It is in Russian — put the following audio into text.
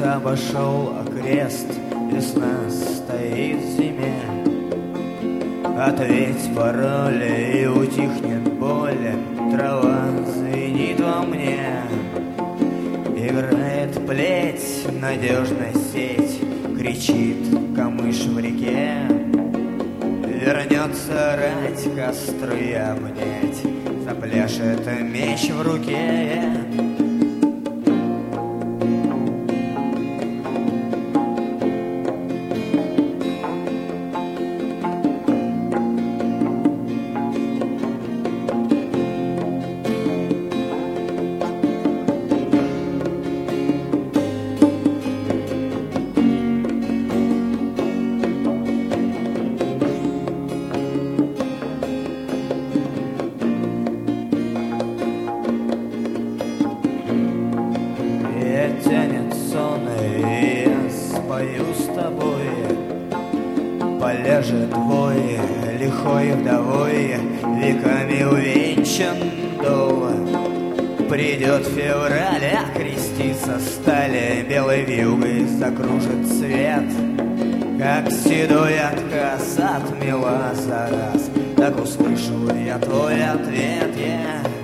обошел окрест, весна стоит в зиме. Ответь пароли и утихнет боль, трава звенит во мне. Играет плеть, надежная сеть, кричит камыш в реке. Вернется рать, костры обнять, запляшет меч в руке. Тянет сон, и я спою с тобой. Полежит твой, лихой вдовой, веками увенчан дол. Придет февраль, окрестится стали, белой вьюгой закружит цвет. Как седой отказ от мила за раз, так услышу я твой ответ.